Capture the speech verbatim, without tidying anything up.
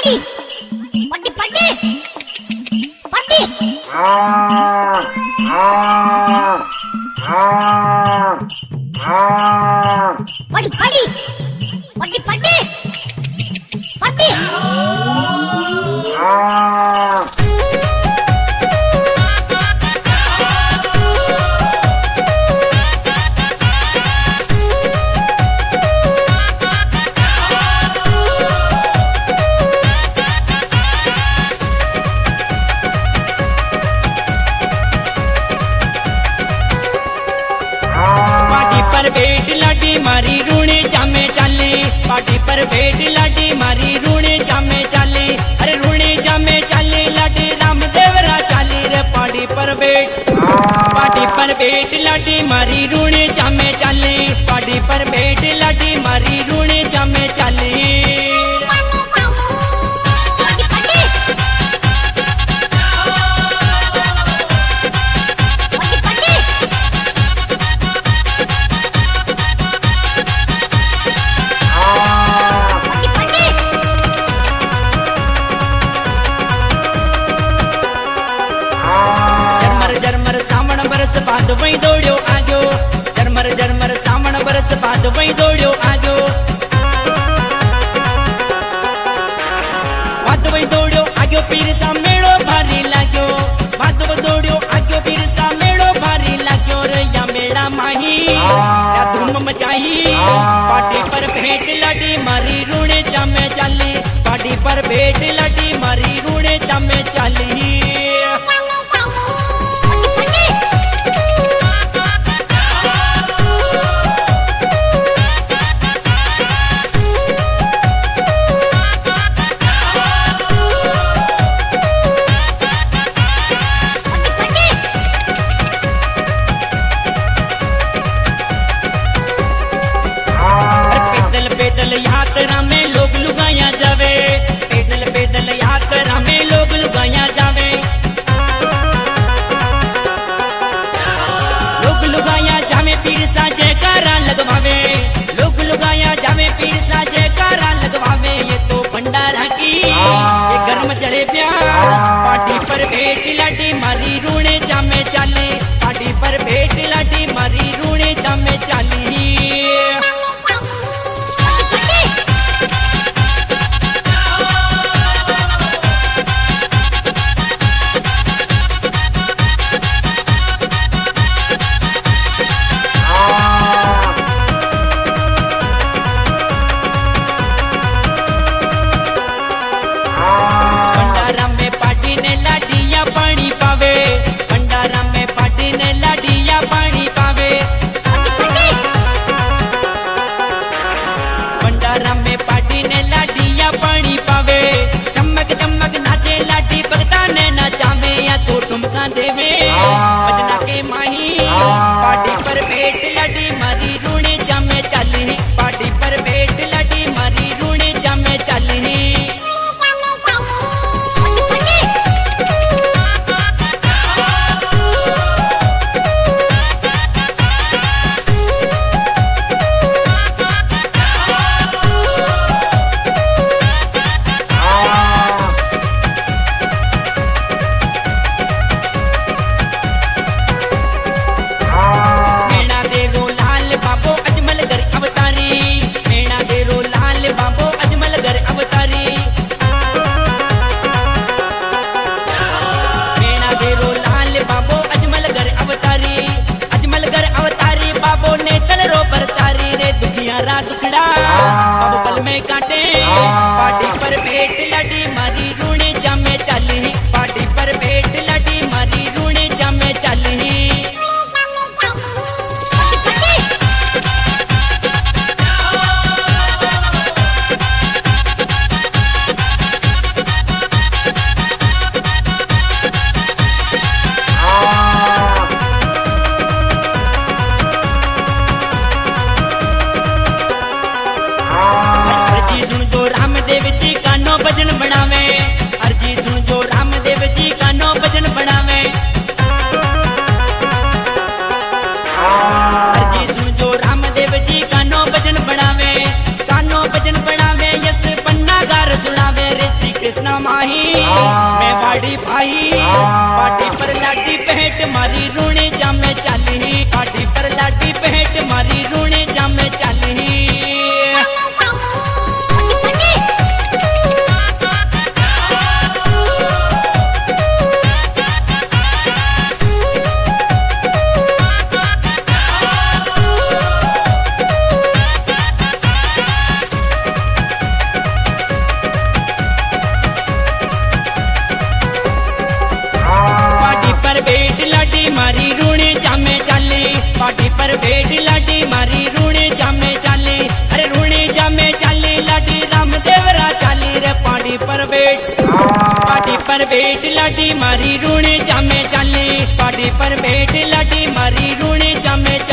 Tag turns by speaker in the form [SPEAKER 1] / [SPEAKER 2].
[SPEAKER 1] पटी पटी पटी पटी पटी पटी पटी पटी पटी
[SPEAKER 2] बेट लाडी मारी रूणे जामे चाले पाटी पर बेट लाडी मारी रूणे जामे चाले अरे रूणे जामे चाले लाडी रामदेवरा चाली रे पाटी पर बेट पाटी पर बेट लाडी मारी रूणे जामे चाले पाटी पर बेट लाडी मारी रूणे जामे चाले बाद वही दौड़ो आगो जरमर जरमर सावण बरस बाद वही दौड़ो आगो बाद वही दौड़ो आगो पीर सा मेड़ो भारी लागो बाद वो दौड़ो आगो पीर सा मेड़ो भारी लागो रे या मेड़ा माही या धूम मचाही पाटी पर भेंट लाडी मारी रूणे जामे चाली पाटी पर भेंट लाडी मारी रूणे जामे चाली पैदल यात्रा में लोग लुगाया जावे पैदल पैदल यात्रा में लोग लुगाया जावे श्री कृष्ण माही मैं बाड़ी भाई पाटी पर लाडी भेंट मारी रूणे जामे चाली पाटी पर लाडी भेंट मारी रूणे जामे चाली भेट लाडी मारी रूणे जामे चाली पाटी पर भेट लाडी मारी रूणे जामे चाली अरे रूणे जामे चाली लाडी रामदेवरा चाली रे पाटी पर भेट पाटी पर भेट लाडी मारी रूणे जामे चाली पाटी पर भेट लाडी मारी रूणे जामे